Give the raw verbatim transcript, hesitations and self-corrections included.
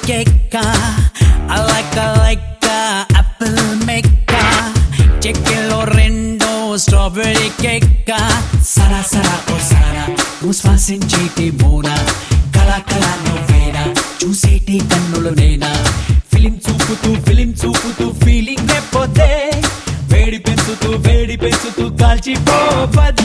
cake. I like a like a apple maker. Checkelo rendo strawberry cake. Sara sara oh sara, musvasincheti mona. Kala kala novena, chuseti kannulu nena. Film చూపుతూ film చూపుతూ feeling లేకపోతే వేడి పెంచుతూ వేడి పెంచుతూ కాల్చిపోవదే.